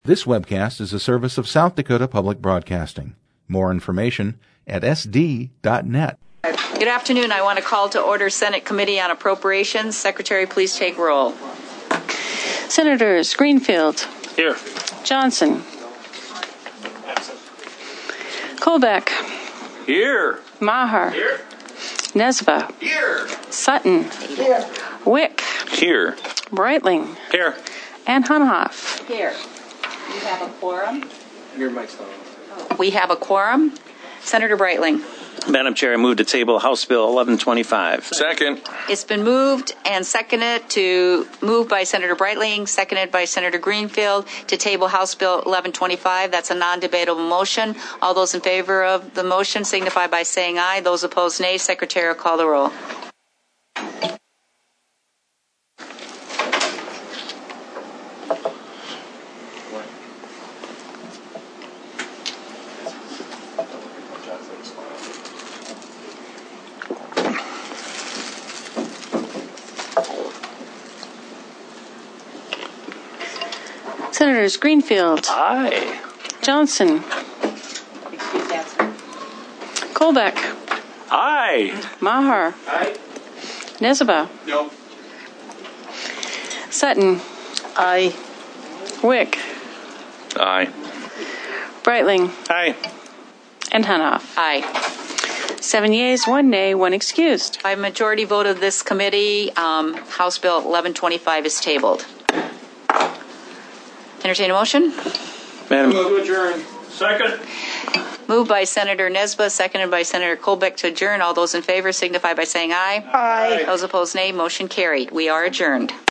This webcast is a service of South Dakota Public Broadcasting. More information at sd.net. Good afternoon. I want to call to order Senate Committee on Appropriations. Secretary, please take roll. Senators Greenfield. Here. Johnson. Colbeck. Here. Maher. Here. Nesva. Here. Sutton. Here. Wick. Here. Breitling. Here. And Hunhoff. Here. We have a quorum. Your mic's on. We have a quorum. Senator Breitling. Madam Chair, I move to table House Bill 1125. Second. It's been moved and seconded to move by Senator Breitling, seconded by Senator Greenfield to table House Bill 1125. That's a non-debatable motion. All those in favor of the motion signify by saying aye. Those opposed, nay. Secretary will call the roll. Senators Greenfield. Aye. Johnson. Colbeck. Aye. Maher. Aye. Nesba. No. Sutton. Aye. Wick. Aye. Breitling. Aye. And Hunhoff. Aye. 7 yeas, 1 nay, 1 excused. By majority vote of this committee, House Bill 1125 is tabled. Entertain a motion. Madam. Move to adjourn. Second. Moved by Senator Nesba, seconded by Senator Colbeck to adjourn. All those in favor signify by saying aye. Aye. Those opposed, nay. Motion carried. We are adjourned.